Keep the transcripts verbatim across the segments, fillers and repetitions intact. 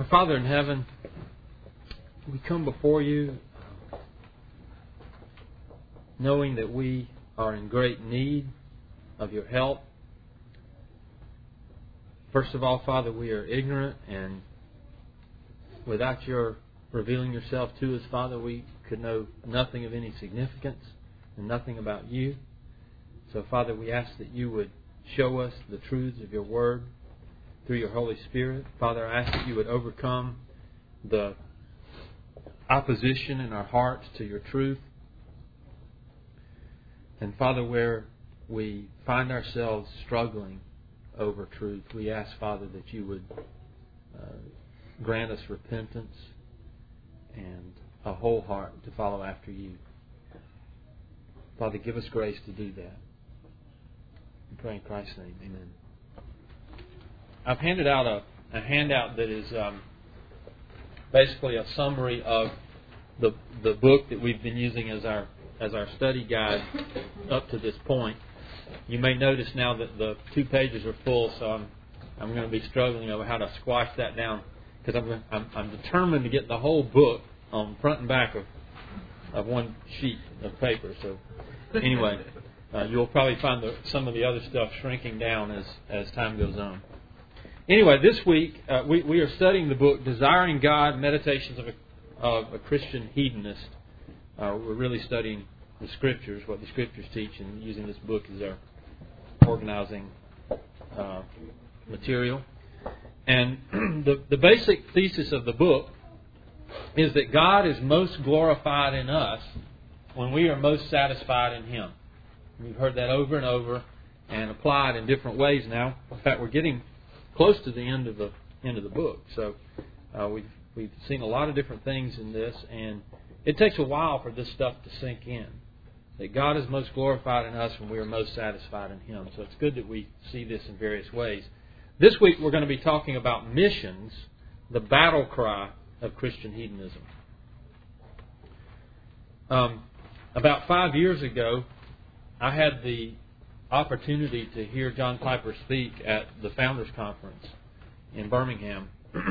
Father in heaven, we come before you knowing that we are in great need of your help. First of all, Father, we are ignorant, and without your revealing yourself to us, Father, we could know nothing of any significance and nothing about you. So, Father, we ask that you would show us the truths of your Word through your Holy Spirit. Father, I ask that you would overcome the opposition in our hearts to your truth. And, Father, where we find ourselves struggling over truth, we ask, Father, that you would uh, grant us repentance and a whole heart to follow after you. Father, give us grace to do that. We pray in Christ's name. Amen. I've handed out a, a handout that is um, basically a summary of the the book that we've been using as our as our study guide up to this point. You may notice now that the two pages are full, so I'm I'm going to be struggling over how to squash that down, because I'm, I'm I'm determined to get the whole book on front and back of of one sheet of paper. So anyway, uh, you'll probably find the, some of the other stuff shrinking down as as time goes on. Anyway, this week uh, we we are studying the book Desiring God: Meditations of a, of a Christian Hedonist. Uh, we're really studying the Scriptures, what the Scriptures teach, and using this book as our organizing uh, material. And the, the basic thesis of the book is that God is most glorified in us when we are most satisfied in Him. We've heard that over and over and applied in different ways now. In fact, we're getting close to the end of the end of the book. So uh, we've we've seen a lot of different things in this, and it takes a while for this stuff to sink in. That God is most glorified in us when we are most satisfied in Him. So it's good that we see this in various ways. This week we're going to be talking about missions, the battle cry of Christian hedonism. Um, about five years ago, I had the opportunity to hear John Piper speak at the Founders Conference in Birmingham.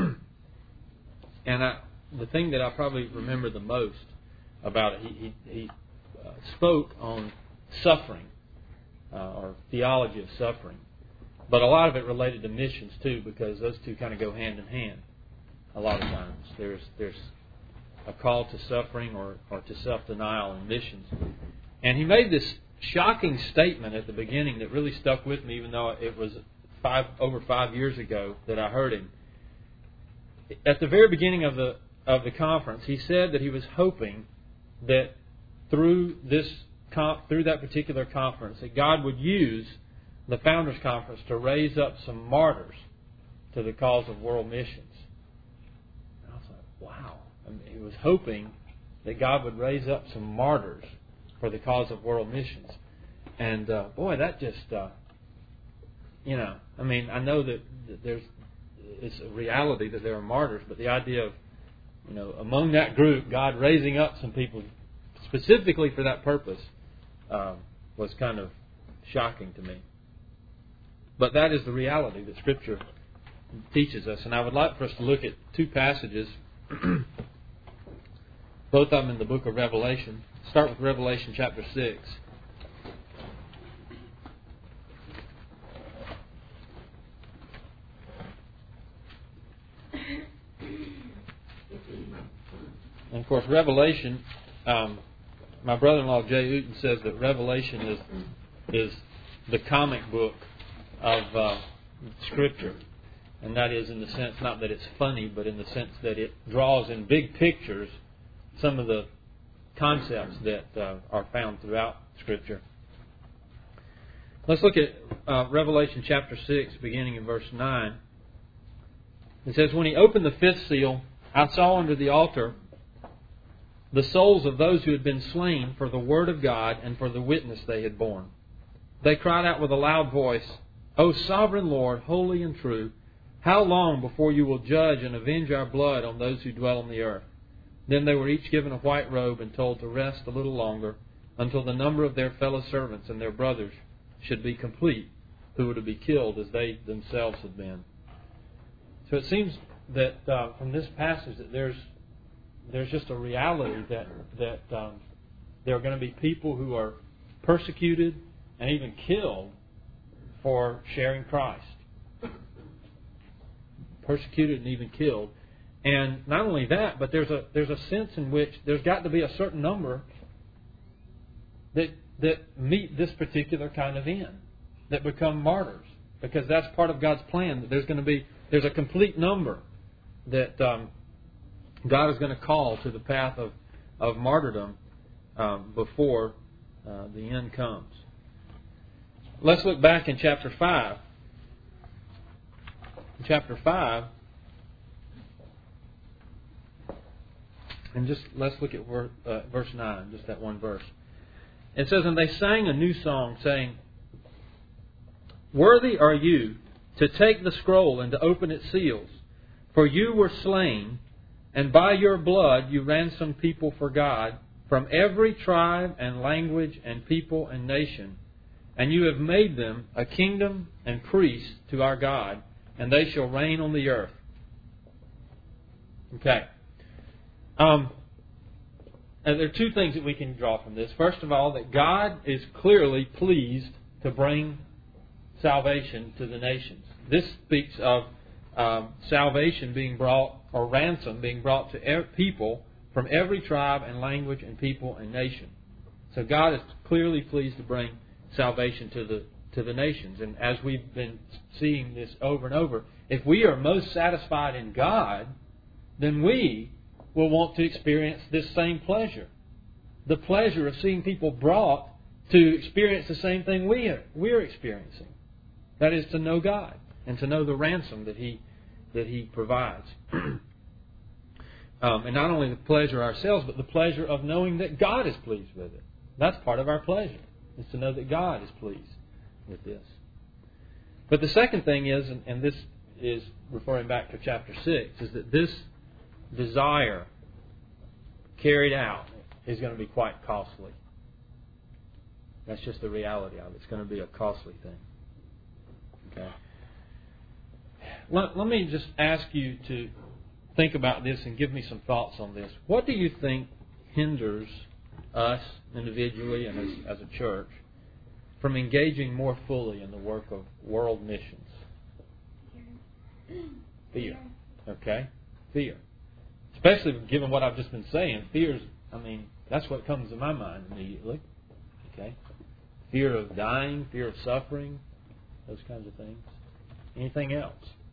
And I, the thing that I probably remember the most about it, he, he, he uh, spoke on suffering, uh, or theology of suffering. But a lot of it related to missions too, because those two kind of go hand in hand a lot of times. There's there's a call to suffering or, or to self-denial in missions. And he made this shocking statement at the beginning that really stuck with me, even though it was five over five years ago that I heard him. At the very beginning of the of the conference, he said that he was hoping that through this through that particular conference, that God would use the Founders Conference to raise up some martyrs to the cause of world missions. And I was like, wow! I mean, he was hoping that God would raise up some martyrs for the cause of world missions. And uh, boy, that just, uh, you know, I mean, I know that, that there's, it's a reality that there are martyrs, but the idea of, you know, among that group, God raising up some people specifically for that purpose uh, was kind of shocking to me. But that is the reality that Scripture teaches us. And I would like for us to look at two passages, both of them in the book of Revelation. Start with Revelation chapter six. And of course, Revelation, um, my brother-in-law Jay Uten says that Revelation is is the comic book of uh, Scripture. And that is in the sense, not that it's funny, but in the sense that it draws in big pictures some of the concepts that uh, are found throughout Scripture. Let's look at uh, Revelation chapter six, beginning in verse nine. It says, "When he opened the fifth seal, I saw under the altar the souls of those who had been slain for the word of God and for the witness they had borne. They cried out with a loud voice, 'O sovereign Lord, holy and true, how long before you will judge and avenge our blood on those who dwell on the earth?' Then they were each given a white robe and told to rest a little longer until the number of their fellow servants and their brothers should be complete, who were to be killed as they themselves had been." So it seems that uh, from this passage that there's there's just a reality that that um, there are going to be people who are persecuted and even killed for sharing Christ. Persecuted and even killed. And not only that, but there's a there's a sense in which there's got to be a certain number that that meet this particular kind of end, that become martyrs, because that's part of God's plan. That there's going to be there's a complete number that um, God is going to call to the path of of martyrdom um, before uh, the end comes. Let's look back in chapter five. In chapter five. And just let's look at uh, verse nine, just that one verse. It says, "And they sang a new song, saying, 'Worthy are you to take the scroll and to open its seals. For you were slain, and by your blood you ransomed people for God from every tribe and language and people and nation. And you have made them a kingdom and priests to our God, and they shall reign on the earth.'" Okay. Um, and there are two things that we can draw from this. First of all, that God is clearly pleased to bring salvation to the nations. This speaks of um, salvation being brought, or ransom being brought to people from every tribe and language and people and nation. So God is clearly pleased to bring salvation to the to the nations. And as we've been seeing this over and over, if we are most satisfied in God, then we will want to experience this same pleasure. The pleasure of seeing people brought to experience the same thing we are, we're experiencing. That is to know God and to know the ransom that He that He provides. um, and not only the pleasure ourselves, but the pleasure of knowing that God is pleased with it. That's part of our pleasure, is to know that God is pleased with this. But the second thing is, and, and this is referring back to chapter six, is that this desire carried out is going to be quite costly. That's just the reality of it. It's going to be a costly thing. Okay. Let, let me just ask you to think about this and give me some thoughts on this. What do you think hinders us individually and as, as a church from engaging more fully in the work of world missions? Fear. Okay? Fear. Especially given what I've just been saying, fears, I mean, that's what comes to my mind immediately. Okay? Fear of dying, fear of suffering, those kinds of things. Anything else?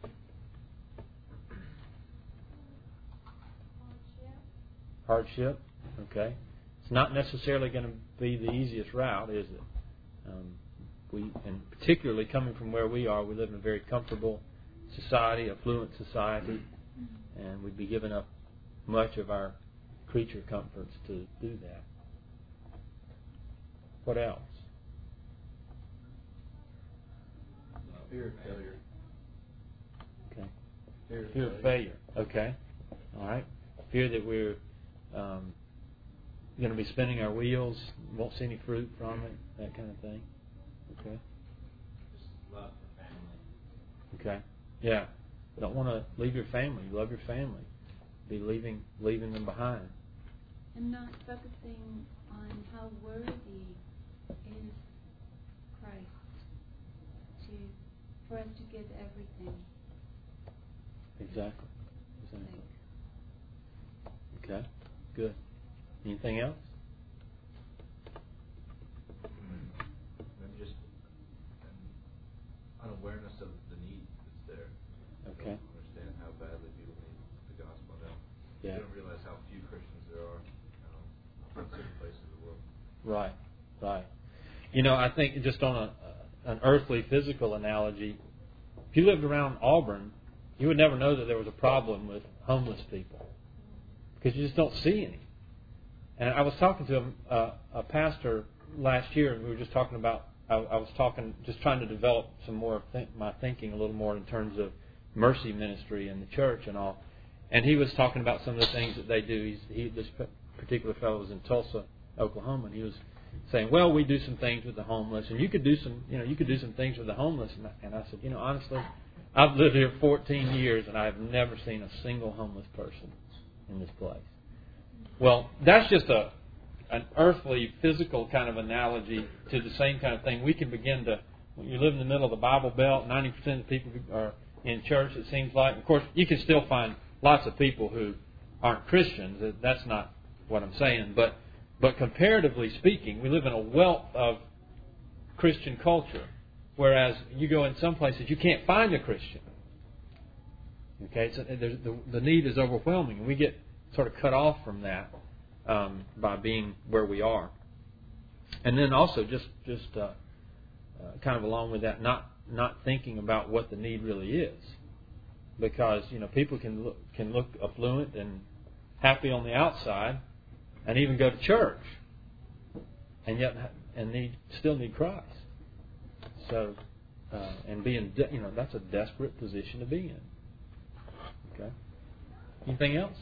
Hardship. Okay. It's not necessarily going to be the easiest route, is it? Um, we, and particularly coming from where we are, we live in a very comfortable society, affluent society, and we'd be giving up much of our creature comforts to do that. What else? Fear of failure. Okay. Fear of, Fear of failure. Okay. All right. Fear that we're um, going to be spinning our wheels, won't see any fruit from it, that kind of thing. Okay. Just love for family. Okay. Yeah. Don't want to leave your family. You love your family. Be leaving leaving them behind. And not focusing on how worthy is Christ to for us to give everything. Exactly. Exactly. Okay. Good. Anything else? Maybe just an unawareness of the need that's there. Okay. Don't understand how badly people need the gospel now. Yeah. They don't realize how few Christians there are, you know, in certain places of the world. Right. Right. You know, I think just on a, an earthly, physical analogy, if you lived around Auburn, you would never know that there was a problem with homeless people because you just don't see any. And I was talking to a, a, a pastor last year, and we were just talking about. I, I was talking, just trying to develop some more of think, my thinking a little more in terms of mercy ministry in the church and all. And he was talking about some of the things that they do. He's, he, this particular fellow was in Tulsa, Oklahoma, and he was saying, "Well, we do some things with the homeless, and you could do some, you know, you could do some things with the homeless." And I, and I said, "You know, honestly, I've lived here fourteen years and I've never seen a single homeless person in this place. Well, that's just a an earthly, physical kind of analogy to the same kind of thing. We can begin to, when you live in the middle of the Bible Belt, ninety percent of the people are in church, it seems like. Of course, you can still find lots of people who aren't Christians. That's not what I'm saying. But but comparatively speaking, we live in a wealth of Christian culture. Whereas you go in some places, you can't find a Christian. Okay, so there's, the, the need is overwhelming. And we get sort of cut off from that um, by being where we are. And then also just just uh, uh, kind of along with that, not not thinking about what the need really is, because you know people can look, can look affluent and happy on the outside, and even go to church, and yet and need still need Christ. So uh, and being de- you know that's a desperate position to be in. Okay. Anything else?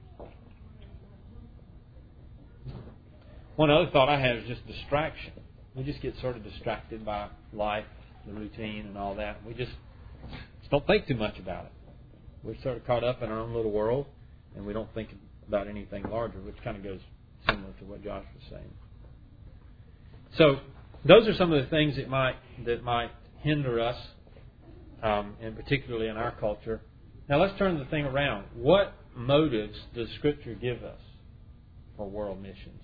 One other thought I had is just distraction. We just get sort of distracted by life, the routine, and all that. We just, just don't think too much about it. We're sort of caught up in our own little world, and we don't think about anything larger, which kind of goes similar to what Josh was saying. So those are some of the things that might that might hinder us, um, and particularly in our culture. Now let's turn the thing around. What motives does Scripture give us for world missions?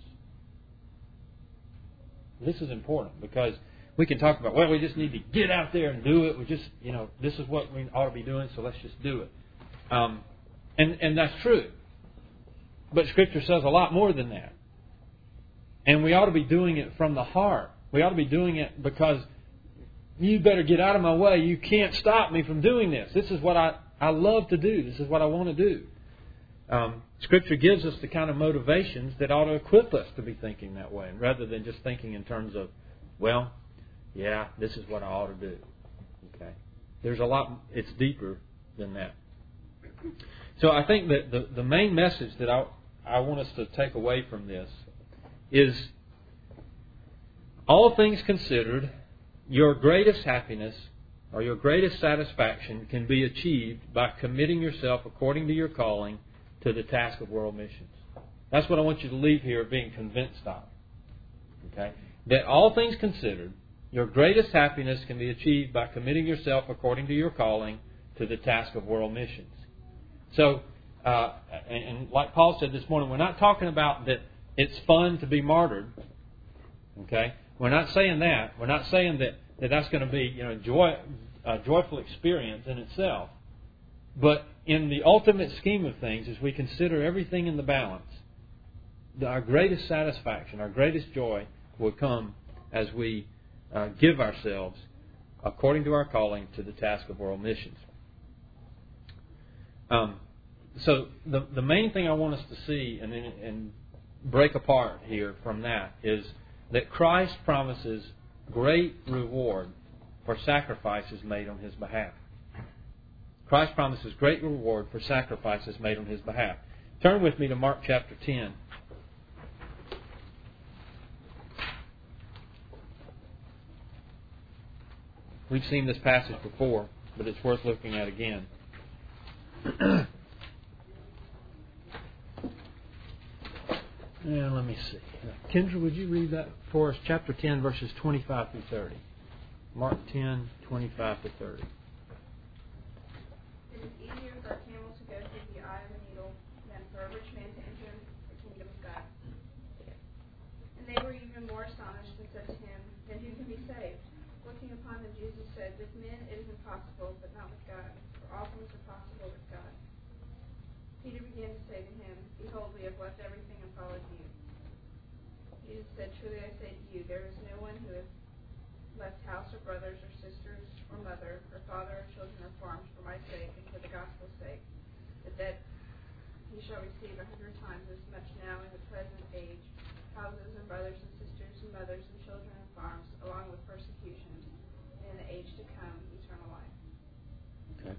This is important because we can talk about, well, we just need to get out there and do it. We just, you know, this is what we ought to be doing, so let's just do it. Um, and, and that's true. But Scripture says a lot more than that. And we ought to be doing it from the heart. We ought to be doing it because you better get out of my way. You can't stop me from doing this. This is what I, I love to do. This is what I want to do. Um, Scripture gives us the kind of motivations that ought to equip us to be thinking that way, rather than just thinking in terms of, well, yeah, this is what I ought to do. Okay, there's a lot. It's deeper than that. So I think that the the main message that I I want us to take away from this is, all things considered, your greatest happiness or your greatest satisfaction can be achieved by committing yourself according to your calling to the task of world missions. That's what I want you to leave here being convinced of. Okay? That all things considered, your greatest happiness can be achieved by committing yourself according to your calling to the task of world missions. So, uh, and, and like Paul said this morning, we're not talking about that it's fun to be martyred. Okay? We're not saying that. We're not saying that, that that's going to be, you know, joy, a joyful experience in itself. But in the ultimate scheme of things, as we consider everything in the balance, our greatest satisfaction, our greatest joy will come as we uh, give ourselves, according to our calling, to the task of world missions. Um, so the the main thing I want us to see and, and break apart here from that is that Christ promises great reward for sacrifices made on His behalf. Christ promises great reward for sacrifices made on His behalf. Turn with me to Mark chapter ten. We've seen this passage before, but it's worth looking at again. Yeah, let me see. Kendra, would you read that for us? Chapter ten, verses twenty-five through thirty. Mark ten, twenty-five to thirty. It is easier for a camel to go through the eye of a needle than for a rich man to enter the kingdom of God. And they were even more astonished and said to him, then who can be saved? Looking upon them, Jesus said, with men it is impossible, but not with God, for all things are possible with God. Peter began to say to him, behold, we have left everything and followed you. Jesus said, truly I say to you, there is no one who has left house or brothers or sisters or mother or father or children or farms for my sake and for the gospel's sake, but that he shall receive a hundred times as much now in the present age, houses and brothers and sisters and mothers and children and farms, along with persecutions, and in the age to come, eternal life. Okay.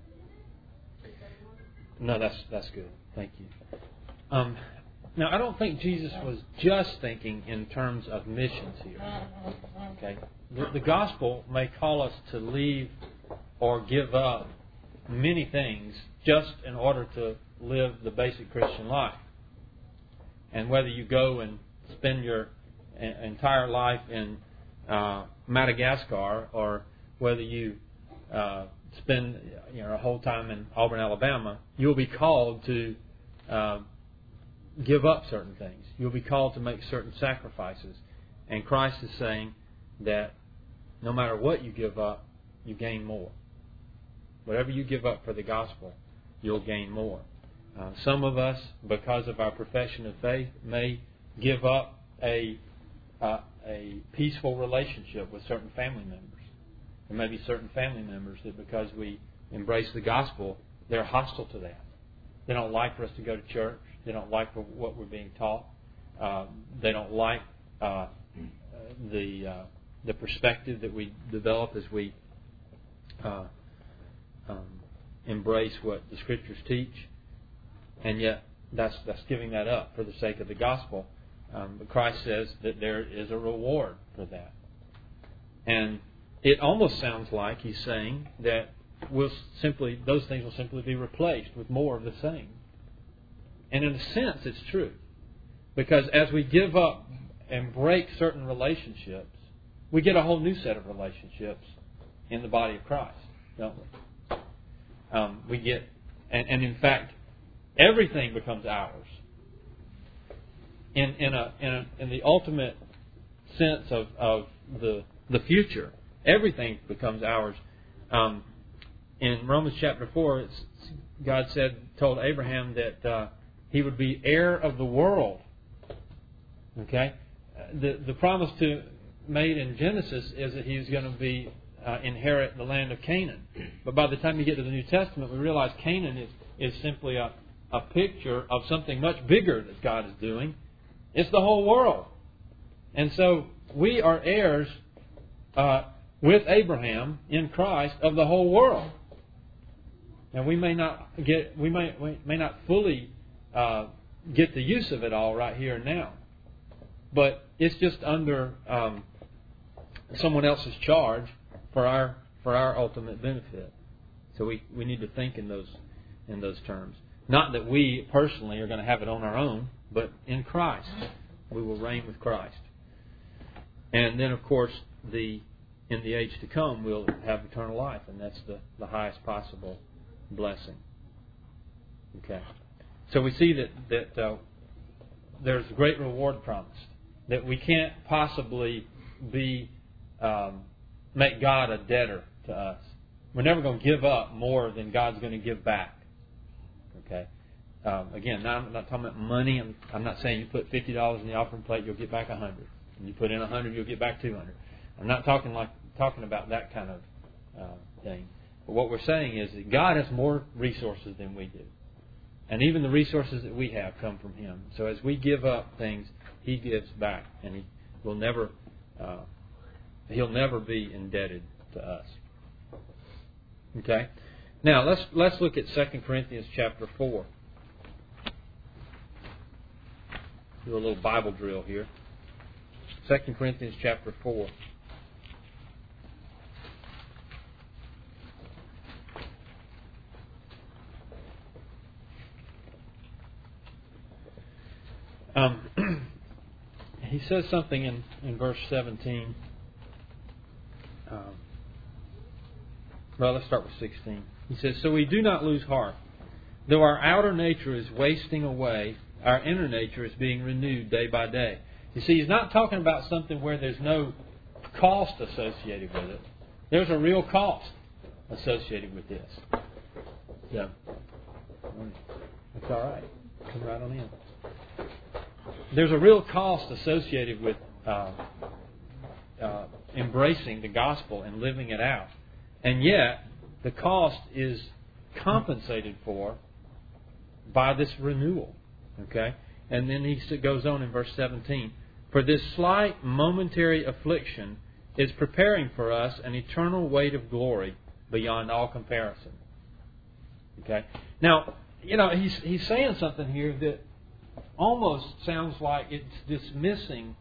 No, that's that's good. Thank you. Um, now, I don't think Jesus was just thinking in terms of missions here. Okay, the, the gospel may call us to leave or give up many things just in order to live the basic Christian life. And whether you go and spend your entire life in uh, Madagascar, or whether you uh, spend you know a whole time in Auburn, Alabama, you'll be called to uh, give up certain things. You'll be called to make certain sacrifices. And Christ is saying that no matter what you give up, you gain more. Whatever you give up for the gospel, you'll gain more. Uh, some of us, because of our profession of faith, may give up a uh, a peaceful relationship with certain family members. There may be certain family members that, because we embrace the gospel, they're hostile to that. They don't like for us to go to church. They don't like for what we're being taught. Uh, they don't like uh, the uh, the perspective that we develop as we uh, um, embrace what the Scriptures teach. And yet, that's that's giving that up for the sake of the gospel. Um, but Christ says that there is a reward for that. And it almost sounds like He's saying that we'll simply those things will simply be replaced with more of the same. And in a sense, it's true. Because as we give up and break certain relationships, we get a whole new set of relationships in the body of Christ, don't we? Um, we get, and, and in fact, everything becomes ours. In in a in, a, in the ultimate sense of, of the the future, everything becomes ours. Um, in Romans chapter four, it's, God said told Abraham that uh, he would be heir of the world. Okay, the the promise to made in Genesis is that he was going to be uh, inherit the land of Canaan. But by the time you get to the New Testament, we realize Canaan is is simply a a picture of something much bigger that God is doing. It's the whole world. And so we are heirs uh, with Abraham in Christ of the whole world. And we may not get, we may we may not fully uh, get the use of it all right here and now, but it's just under um, someone else's charge for our for our ultimate benefit. So we, we need to think in those in those terms. Not that we personally are going to have it on our own, but in Christ. We will reign with Christ. And then, of course, the in the age to come, we'll have eternal life, and that's the, the highest possible blessing. Okay. So we see that, that uh, there's a great reward promised, that we can't possibly be um, make God a debtor to us. We're never going to give up more than God's going to give back. Okay. Um, again, now I'm not talking about money. I'm, I'm not saying you put fifty dollars in the offering plate, you'll get back a hundred. And you put in a hundred, you'll get back two hundred. I'm not talking like talking about that kind of uh, thing. But what we're saying is that God has more resources than we do, and even the resources that we have come from Him. So as we give up things, He gives back, and He will never uh, He'll never be indebted to us. Okay. Now let's let's look at Second Corinthians chapter four. Do a little Bible drill here. Second Corinthians chapter four. Um, he says something in, in verse seventeen. Um, well, let's start with sixteen. He says, "So we do not lose heart. Though our outer nature is wasting away, our inner nature is being renewed day by day." You see, he's not talking about something where there's no cost associated with it. There's a real cost associated with this. Yeah. That's all right. Come right on in. There's a real cost associated with uh, uh, embracing the gospel and living it out. And yet, the cost is compensated for by this renewal. Okay? And then he goes on in verse seventeen. "For this slight momentary affliction is preparing for us an eternal weight of glory beyond all comparison." Okay? Now, you know, he's he's saying something here that almost sounds like it's dismissing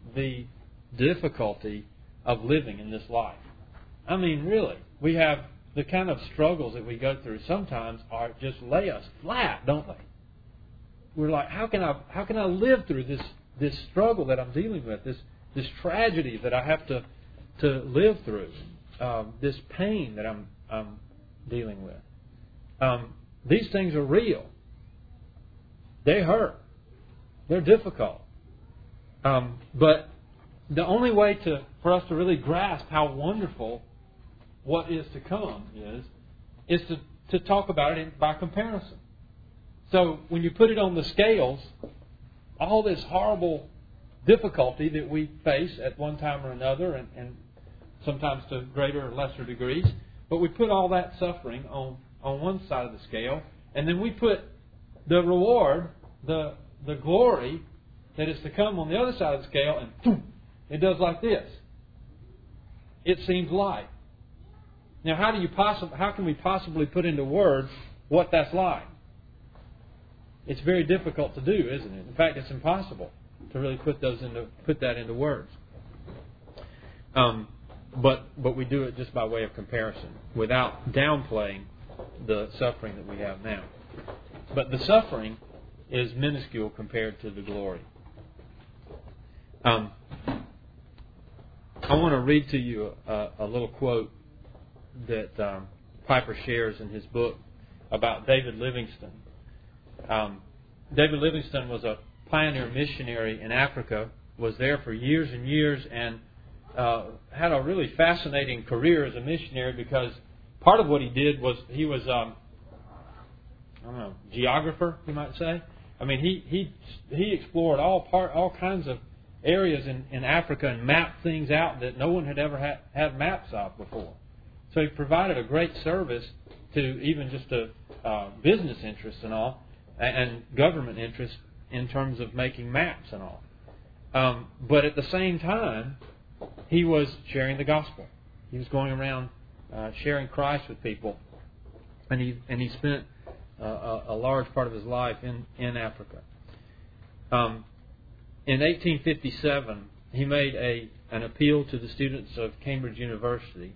the difficulty of living in this life. I mean, really, we have the kind of struggles that we go through sometimes are just lay us flat, don't they? We're like, how can I how can I live through this this struggle that I'm dealing with, this this tragedy that I have to to live through, um, this pain that I'm I'm dealing with. Um, these things are real. They hurt. They're difficult. Um, but the only way to for us to really grasp how wonderful what is to come is is to, to talk about it by comparison. So when you put it on the scales, all this horrible difficulty that we face at one time or another, and, and sometimes to greater or lesser degrees, but we put all that suffering on, on one side of the scale, and then we put the reward, the the glory that is to come on the other side of the scale, and boom, it does like this. It seems light. Now, how do you possibly? How can we possibly put into words what that's like? It's very difficult to do, isn't it? In fact, it's impossible to really put those into put that into words. Um, but but we do it just by way of comparison, without downplaying the suffering that we have now. But the suffering is minuscule compared to the glory. Um, I want to read to you a, a little quote that um, Piper shares in his book about David Livingstone. Um, David Livingstone was a pioneer missionary in Africa, was there for years and years, and uh, had a really fascinating career as a missionary, because part of what he did was he was, um, I don't know, geographer, you might say. I mean, he he he explored all part all kinds of areas in, in Africa and mapped things out that no one had ever had, had maps of before. So he provided a great service to even just a uh, business interests and all, and government interests in terms of making maps and all. Um, but at the same time, he was sharing the gospel. He was going around uh, sharing Christ with people, and he and he spent uh, a, a large part of his life in in Africa. Um, in eighteen fifty-seven, he made a an appeal to the students of Cambridge University,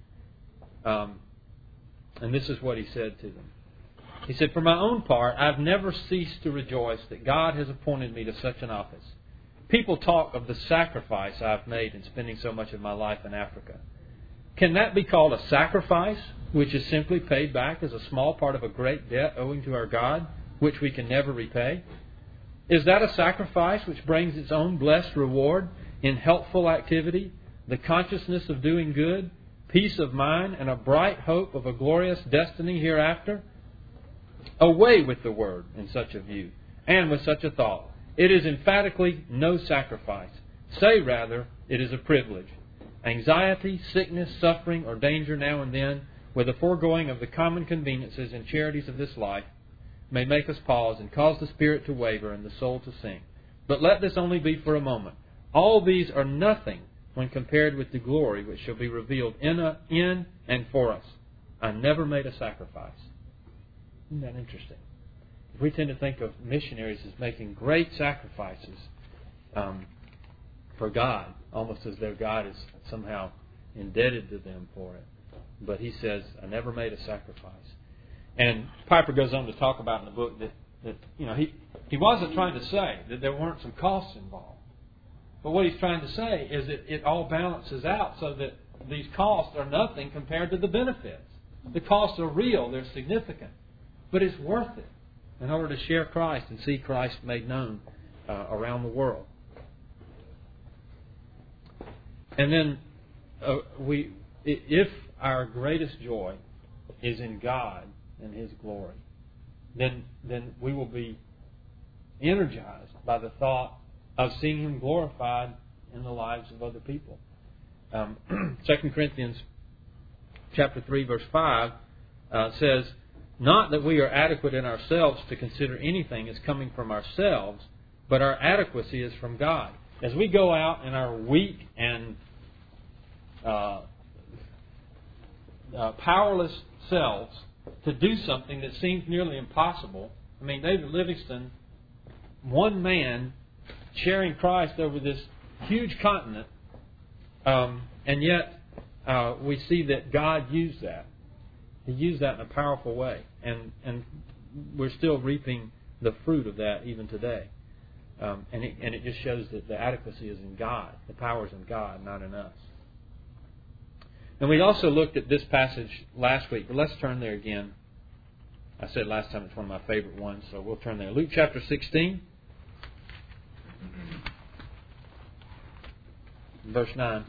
um, and this is what he said to them. He said, "For my own part, I've never ceased to rejoice that God has appointed me to such an office. People talk of the sacrifice I've made in spending so much of my life in Africa. Can that be called a sacrifice, which is simply paid back as a small part of a great debt owing to our God, which we can never repay? Is that a sacrifice which brings its own blessed reward in helpful activity, the consciousness of doing good, peace of mind, and a bright hope of a glorious destiny hereafter? Away with the word in such a view, and with such a thought. It is emphatically no sacrifice. Say rather, it is a privilege. Anxiety, sickness, suffering, or danger now and then, with the foregoing of the common conveniences and charities of this life, may make us pause and cause the spirit to waver and the soul to sink. But let this only be for a moment. All these are nothing when compared with the glory which shall be revealed in, a, in and for us. I never made a sacrifice." Isn't that interesting? We tend to think of missionaries as making great sacrifices um, for God, almost as though God is somehow indebted to them for it. But he says, "I never made a sacrifice." And Piper goes on to talk about in the book that, that you know he, he wasn't trying to say that there weren't some costs involved. But what he's trying to say is that it all balances out so that these costs are nothing compared to the benefits. The costs are real, they're significant. But it's worth it in order to share Christ and see Christ made known uh, around the world. And then uh, we, if our greatest joy is in God and His glory, then then we will be energized by the thought of seeing Him glorified in the lives of other people. Um, Second Corinthians chapter three, verse five uh, says, "Not that we are adequate in ourselves to consider anything as coming from ourselves, but our adequacy is from God." As we go out in our weak and uh, uh, powerless selves to do something that seems nearly impossible. I mean, David Livingstone, one man sharing Christ over this huge continent, um, and yet uh, we see that God used that. He used that in a powerful way. And, and we're still reaping the fruit of that even today. Um, and, it, and it just shows that the adequacy is in God. The power is in God, not in us. And we also looked at this passage last week, but let's turn there again. I said last time it's one of my favorite ones, so we'll turn there. Luke chapter sixteen, verse nine.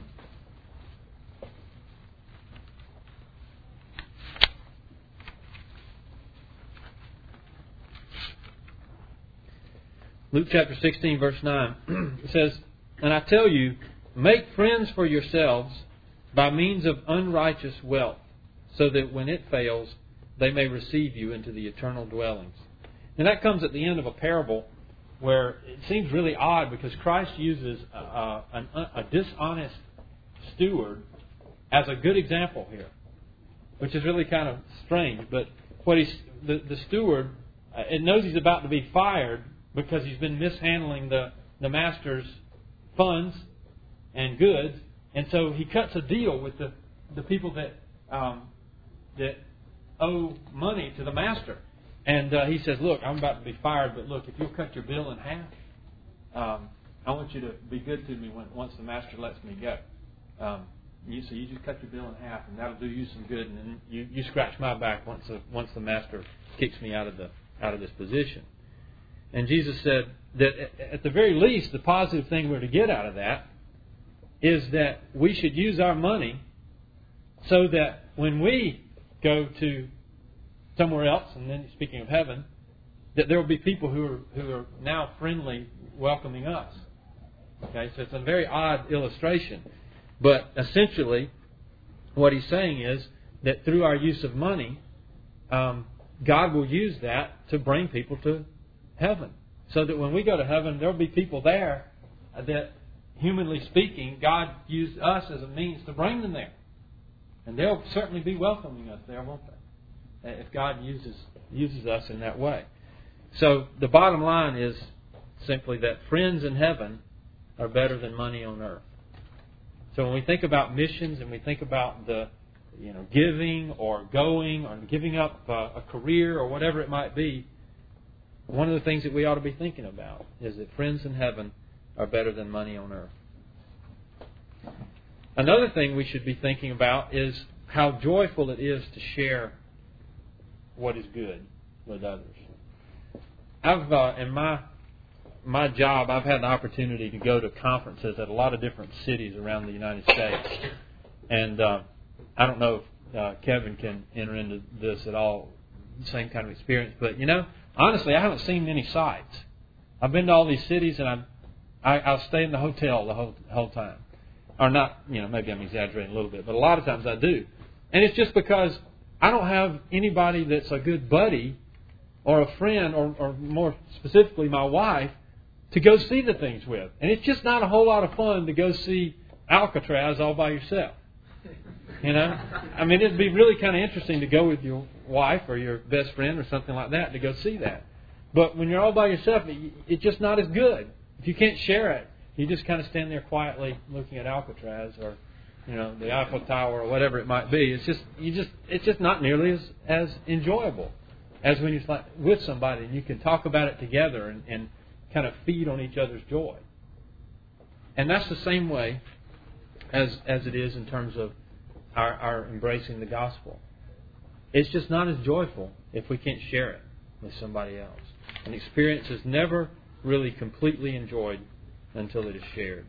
Luke chapter sixteen, verse nine. It says, "And I tell you, make friends for yourselves by means of unrighteous wealth, so that when it fails, they may receive you into the eternal dwellings." And that comes at the end of a parable where it seems really odd because Christ uses a, a, a dishonest steward as a good example here, which is really kind of strange. But what he's, the, the steward, uh, it knows he's about to be fired because he's been mishandling the, the master's funds and goods. And so he cuts a deal with the, the people that um, that owe money to the master. And uh, he says, look, I'm about to be fired, but look, if you'll cut your bill in half, um, I want you to be good to me when, once the master lets me go. Um, you, so you just cut your bill in half, and that'll do you some good, and then you, you scratch my back once the, once the master kicks me out of the out of this position. And Jesus said that at the very least, the positive thing we're to get out of that is that we should use our money so that when we go to somewhere else, and then speaking of heaven, that there will be people who are who are now friendly welcoming us. Okay, so it's a very odd illustration. But essentially, what he's saying is that through our use of money, um, God will use that to bring people to heaven. So that when we go to heaven, there will be people there that, humanly speaking, God used us as a means to bring them there. And they'll certainly be welcoming us there, won't they? If God uses uses us in that way. So the bottom line is simply that friends in heaven are better than money on earth. So when we think about missions and we think about the, you know, giving or going or giving up uh, a career or whatever it might be, one of the things that we ought to be thinking about is that friends in heaven are better than money on earth. Another thing we should be thinking about is how joyful it is to share what is good with others. I've uh, in my my job, I've had the opportunity to go to conferences at a lot of different cities around the United States, and uh, I don't know if uh, Kevin can enter into this at all, same kind of experience. But you know, honestly, I haven't seen many sights. I've been to all these cities, and I'm, I I'll stay in the hotel the whole whole time, or not. You know, maybe I'm exaggerating a little bit, but a lot of times I do, and it's just because I don't have anybody that's a good buddy or a friend, or, or more specifically my wife, to go see the things with. And it's just not a whole lot of fun to go see Alcatraz all by yourself. You know? I mean, it'd be really kind of interesting to go with your wife or your best friend or something like that to go see that. But when you're all by yourself, it, it's just not as good. If you can't share it, you just kind of stand there quietly looking at Alcatraz or, you know, the Eiffel Tower or whatever it might be. It's just you just it's just not nearly as, as enjoyable as when you're like with somebody and you can talk about it together and, and kind of feed on each other's joy. And that's the same way as as it is in terms of our, our embracing the gospel. It's just not as joyful if we can't share it with somebody else. An experience is never really completely enjoyed until it is shared.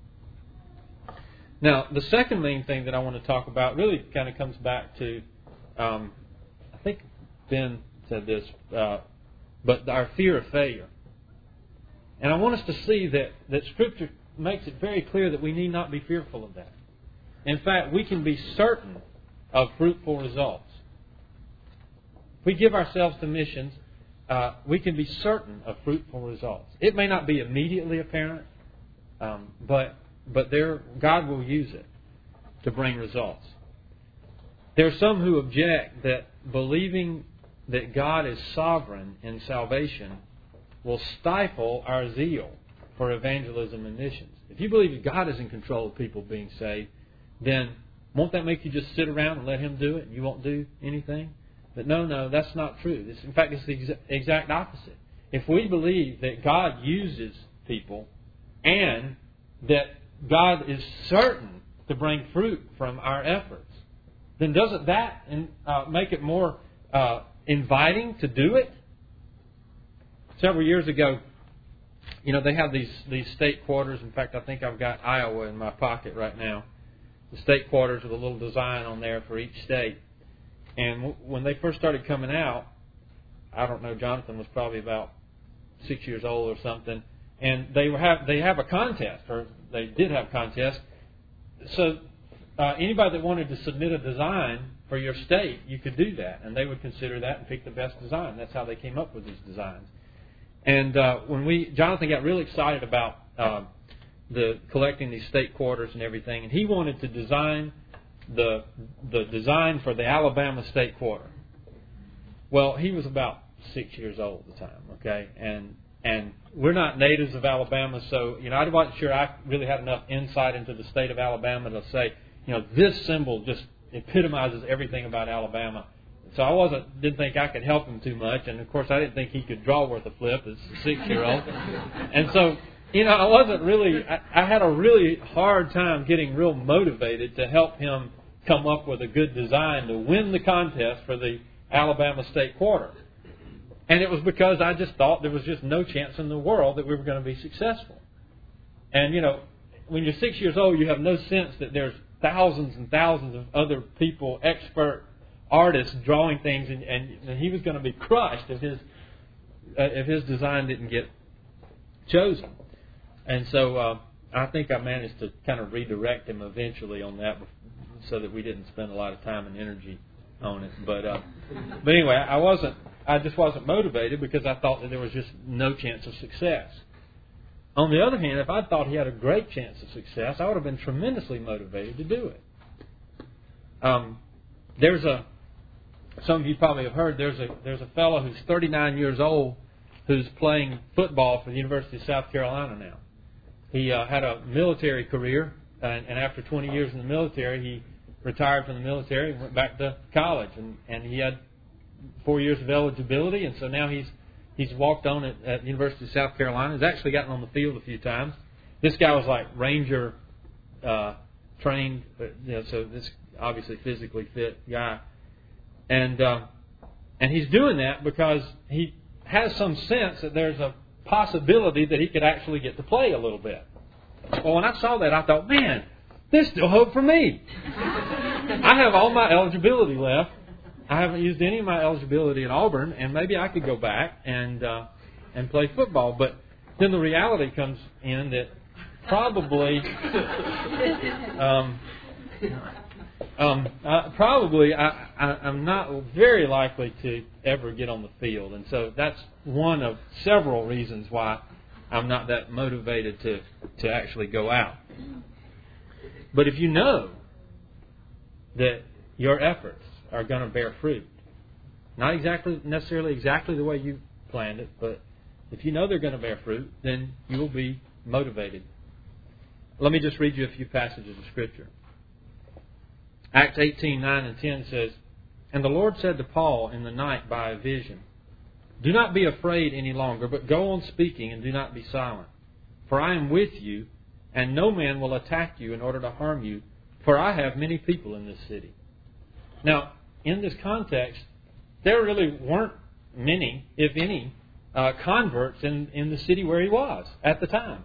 Now, the second main thing that I want to talk about really kind of comes back to, um, I think Ben said this, uh, but our fear of failure. And I want us to see that, that Scripture makes it very clear that we need not be fearful of that. In fact, we can be certain of fruitful results. If we give ourselves to missions, uh, we can be certain of fruitful results. It may not be immediately apparent, um, but but there God will use it to bring results. There are some who object that believing that God is sovereign in salvation will stifle our zeal for evangelism and missions. If you believe that God is in control of people being saved, then won't that make you just sit around and let Him do it and you won't do anything? But no, no, that's not true. It's, in fact, it's the exa- exact opposite. If we believe that God uses people and that God is certain to bring fruit from our efforts, then doesn't that uh, make it more uh, inviting to do it? Several years ago, you know, they have these, these state quarters. In fact, I think I've got Iowa in my pocket right now. The state quarters with a little design on there for each state. And w- when they first started coming out, I don't know, Jonathan was probably about six years old or something, and they have they have a contest, or they did have a contest. So uh, anybody that wanted to submit a design for your state, you could do that, and they would consider that and pick the best design. That's how they came up with these designs. And uh, when we, Jonathan got really excited about uh, the collecting these state quarters and everything, and he wanted to design the the design for the Alabama state quarter. Well, he was about six years old at the time, okay, and and we're not natives of Alabama, so you know I wasn't sure I really had enough insight into the state of Alabama to say, you know, this symbol just epitomizes everything about Alabama. So I wasn't didn't think I could help him too much, and of course I didn't think he could draw worth a flip as a six-year-old, and so you know I wasn't really I, I had a really hard time getting real motivated to help him come up with a good design to win the contest for the Alabama state quarter. And it was because I just thought there was just no chance in the world that we were going to be successful. And, you know, when you're six years old, you have no sense that there's thousands and thousands of other people, expert artists, drawing things, and, and, and he was going to be crushed if his uh, if his design didn't get chosen. And so uh, I think I managed to kind of redirect him eventually on that, so that we didn't spend a lot of time and energy on it. But uh, but anyway, I wasn't. I just wasn't motivated because I thought that there was just no chance of success. On the other hand, if I thought he had a great chance of success, I would have been tremendously motivated to do it. Um, there's a. Some of you probably have heard. There's a there's a fellow who's thirty-nine years old who's playing football for the University of South Carolina now. He uh, had a military career, and, and after twenty years in the military, he retired from the military and went back to college, and, and he had four years of eligibility, and so now he's he's walked on at, at the University of South Carolina. He's actually gotten on the field a few times. This guy was like Ranger uh, trained, you know, so this obviously physically fit guy, and uh, and he's doing that because he has some sense that there's a possibility that he could actually get to play a little bit. Well, when I saw that, I thought, man, there's still hope for me. I have all my eligibility left. I haven't used any of my eligibility at Auburn, and maybe I could go back and uh, and play football. But then the reality comes in that probably, um, um, uh, probably I, I, I'm not very likely to ever get on the field, and so that's one of several reasons why I'm not that motivated to to actually go out. But if you know that your efforts are going to bear fruit, not exactly necessarily exactly the way you planned it, but if you know they're going to bear fruit, then you will be motivated. Let me just read you a few passages of Scripture. Acts eighteen, nine and ten says, "And the Lord said to Paul in the night by a vision, 'Do not be afraid any longer, but go on speaking and do not be silent. For I am with you, and no man will attack you in order to harm you, for I have many people in this city.'" Now, in this context, there really weren't many, if any, uh, converts in, in the city where he was at the time.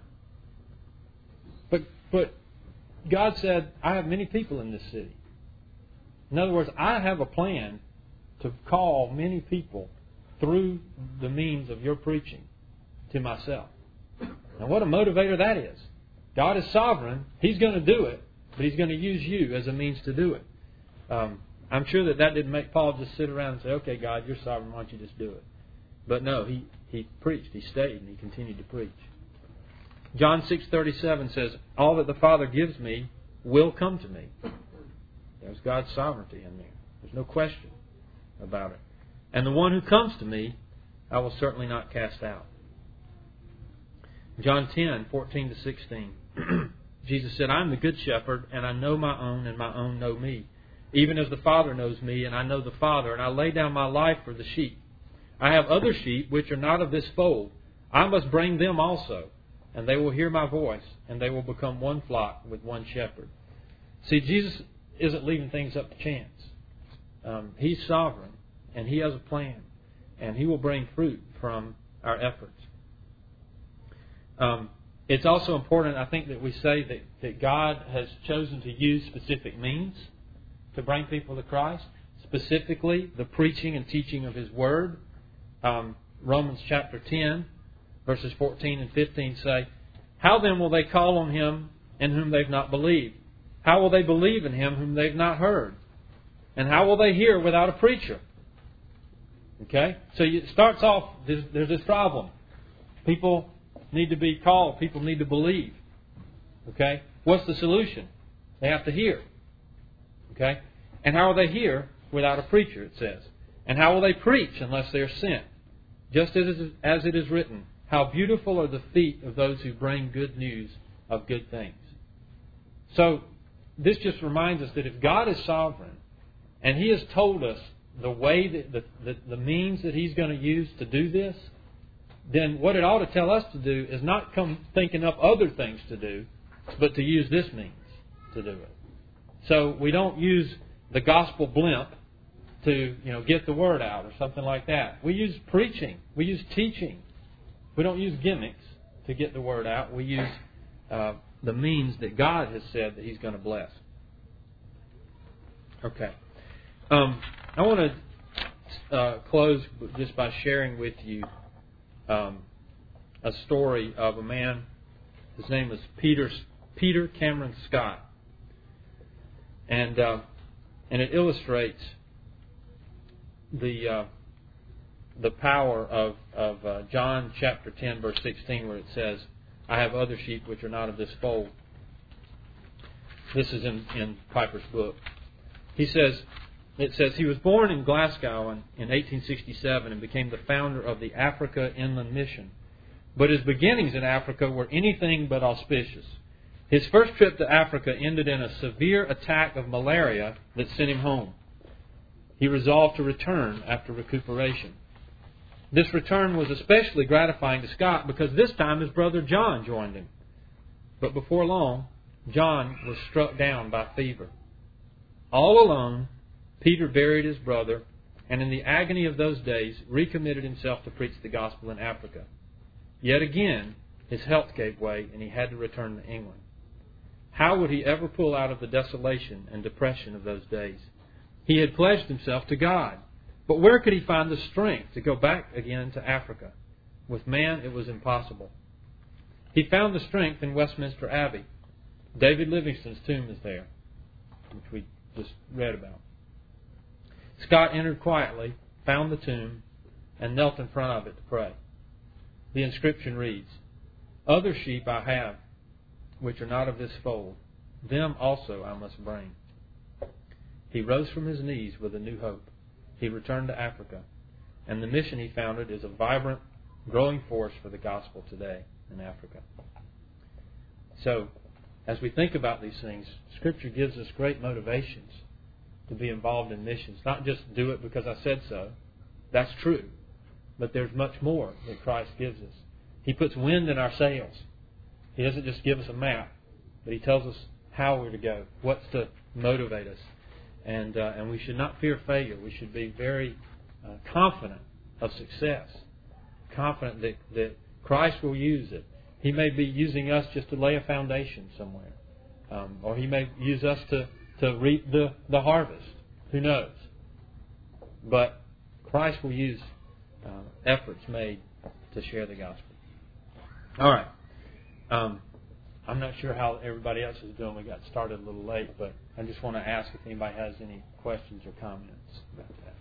But but God said, "I have many people in this city." In other words, I have a plan to call many people through the means of your preaching to myself. Now, what a motivator that is. God is sovereign. He's going to do it, but He's going to use you as a means to do it. Um, I'm sure that that didn't make Paul just sit around and say, "Okay, God, you're sovereign. Why don't you just do it?" But no, he, he preached. He stayed and he continued to preach. John six thirty-seven says, "All that the Father gives me will come to me." There's God's sovereignty in there. There's no question about it. "And the one who comes to me, I will certainly not cast out." John ten, fourteen to sixteen Jesus said, I'm the good shepherd, and I know my own, and my own know me. Even as the Father knows me, and I know the Father, and I lay down my life for the sheep. I have other sheep which are not of this fold. I must bring them also, and they will hear my voice, and they will become one flock with one shepherd. See, Jesus isn't leaving things up to chance. Um, he's sovereign, and He has a plan, and He will bring fruit from our efforts. Um, it's also important, I think, that we say that, that God has chosen to use specific means to bring people to Christ, specifically the preaching and teaching of His Word. Um, Romans chapter ten, verses fourteen and fifteen say, How then will they call on Him in whom they've not believed? How will they believe in Him whom they've not heard? And how will they hear without a preacher? Okay? So it starts off, there's, there's this problem. People need to be called. People need to believe. Okay? What's the solution? They have to hear. Okay? And how will they hear without a preacher, it says? And how will they preach unless they are sent? Just as as it is written, how beautiful are the feet of those who bring good news of good things. So, this just reminds us that if God is sovereign, and He has told us the way, that the, the, the means that He's going to use to do this, then what it ought to tell us to do is not come thinking up other things to do, but to use this means to do it. So we don't use the gospel blimp to, you know, get the word out or something like that. We use preaching. We use teaching. We don't use gimmicks to get the word out. We use uh, the means that God has said that He's going to bless. Okay. Um, I want to uh, close just by sharing with you um, a story of a man. His name is Peter Peter Cameron Scott. And uh, and it illustrates the uh, the power of of uh, John chapter ten verse sixteen, where it says, "I have other sheep which are not of this fold." This is in, in Piper's book. He says, it says he was born in Glasgow in, in eighteen sixty-seven and became the founder of the Africa Inland Mission. But his beginnings in Africa were anything but auspicious. His first trip to Africa ended in a severe attack of malaria that sent him home. He resolved to return after recuperation. This return was especially gratifying to Scott because this time his brother John joined him. But before long, John was struck down by fever. All alone, Peter buried his brother and in the agony of those days recommitted himself to preach the gospel in Africa. Yet again, his health gave way and he had to return to England. How would he ever pull out of the desolation and depression of those days? He had pledged himself to God. But where could he find the strength to go back again to Africa? With man, it was impossible. He found the strength in Westminster Abbey. David Livingstone's tomb is there, which we just read about. Scott entered quietly, found the tomb, and knelt in front of it to pray. The inscription reads, "Other sheep I have, which are not of this fold. Them also I must bring." He rose from his knees with a new hope. He returned to Africa, and the mission he founded is a vibrant, growing force for the gospel today in Africa. So, as we think about these things, Scripture gives us great motivations to be involved in missions. Not just do it because I said so. That's true. But there's much more that Christ gives us. He puts wind in our sails. He doesn't just give us a map, but He tells us how we're to go, what's to motivate us. And uh, and we should not fear failure. We should be very uh, confident of success, confident that, that Christ will use it. He may be using us just to lay a foundation somewhere, um, or He may use us to, to reap the, the harvest. Who knows? But Christ will use uh, efforts made to share the gospel. All right. Um, I'm not sure how everybody else is doing. We got started a little late, but I just want to ask if anybody has any questions or comments about that.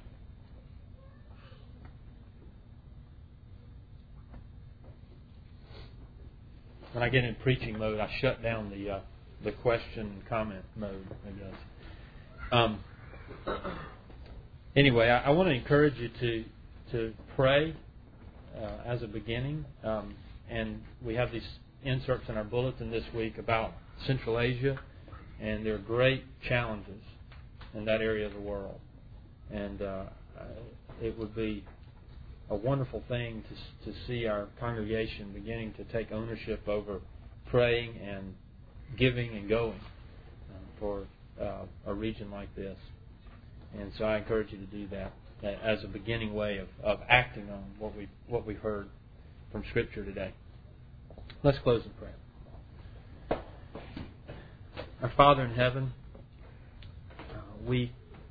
When I get in preaching mode, I shut down the uh, the question and comment mode. I guess. Um, anyway, I, I want to encourage you to to pray uh, as a beginning, um, and we have these inserts in our bulletin this week about Central Asia, and there are great challenges in that area of the world. And uh, it would be a wonderful thing to to see our congregation beginning to take ownership over praying and giving and going uh, for uh, a region like this. And so I encourage you to do that as a beginning way of, of acting on what we what we've heard from Scripture today. Let's close in prayer. Our Father in heaven, uh, we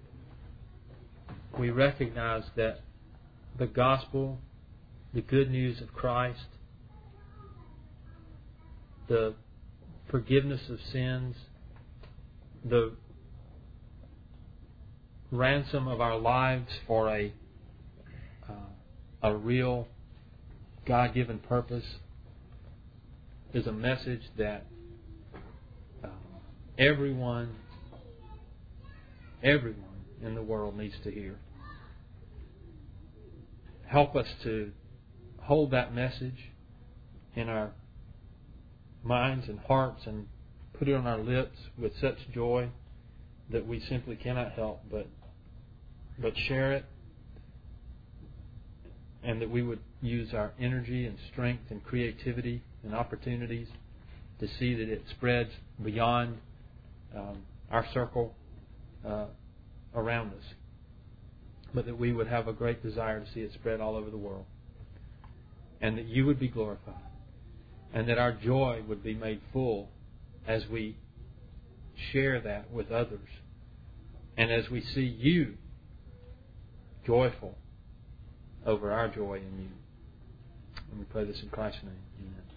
we recognize that the gospel, the good news of Christ, the forgiveness of sins, the ransom of our lives for a uh, a real God-given purpose is a message that uh, everyone, everyone in the world needs to hear. Help us to hold that message in our minds and hearts and put it on our lips with such joy that we simply cannot help but but share it, and that we would use our energy and strength and creativity and opportunities to see that it spreads beyond um, our circle uh, around us, but that we would have a great desire to see it spread all over the world, and that you would be glorified, and that our joy would be made full as we share that with others, and as we see you joyful over our joy in you. And we pray this in Christ's name. Amen.